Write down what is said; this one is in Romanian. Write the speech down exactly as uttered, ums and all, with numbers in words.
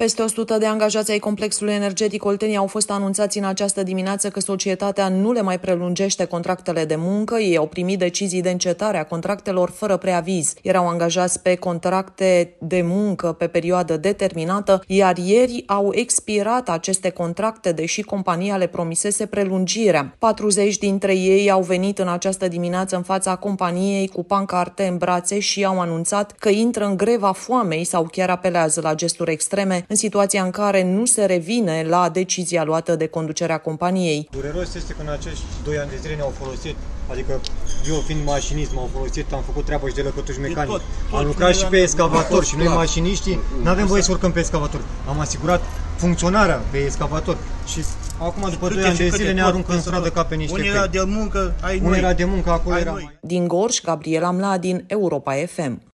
Peste o sută de angajați ai complexului energetic Oltenia au fost anunțați în această dimineață că societatea nu le mai prelungește contractele de muncă. Ei au primit decizii de încetare a contractelor fără preaviz. Erau angajați pe contracte de muncă pe perioadă determinată, iar ieri au expirat aceste contracte, deși compania le promisese prelungirea. patruzeci dintre ei au venit în această dimineață în fața companiei cu pancarte în brațe și au anunțat că intră în greva foamei sau chiar apelează la gesturi extreme, în situația în care nu se revine la decizia luată de conducerea companiei. Dureros este că în acești doi ani de zile ne-au folosit, adică eu fiind mașinist m-au folosit, am făcut treabă și de lăcătuși mecanic, am lucrat și pe escavator și noi mașiniștii nu avem voie să urcăm pe escavator. Am asigurat funcționarea pe escavator și acum după doi ani de zile ne aruncă în stradă ca pe niște Unii era de muncă, ai Unii era de muncă, acolo era mai... Din Gorj, Gabriela Mladin, Europa F M.